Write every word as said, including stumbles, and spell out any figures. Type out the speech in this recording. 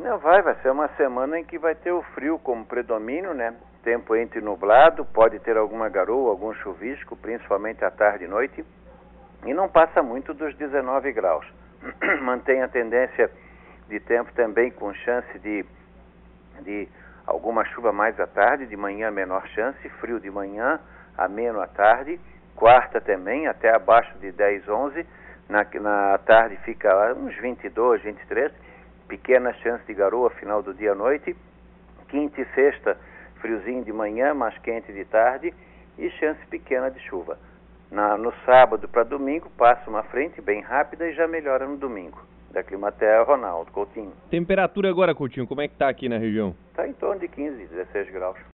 Não, vai, vai ser uma semana em que vai ter o frio como predomínio, né? Tempo entre nublado, pode ter alguma garoa, algum chuvisco, principalmente à tarde e noite, e não passa muito dos dezenove graus. Mantém a tendência de tempo também com chance de, de alguma chuva mais à tarde, de manhã menor chance, frio de manhã, ameno à tarde, quarta também, até abaixo de dez, onze, na, na tarde fica uns vinte e dois, vinte e três, pequena chance de garoa final do dia à noite, quinta e sexta, friozinho de manhã, mais quente de tarde e chance pequena de chuva. Na, no sábado para domingo passa uma frente bem rápida e já melhora no domingo. Da Climaterra, Ronaldo Coutinho. Temperatura agora, Coutinho, como é que tá aqui na região? Está em torno de quinze, dezesseis graus.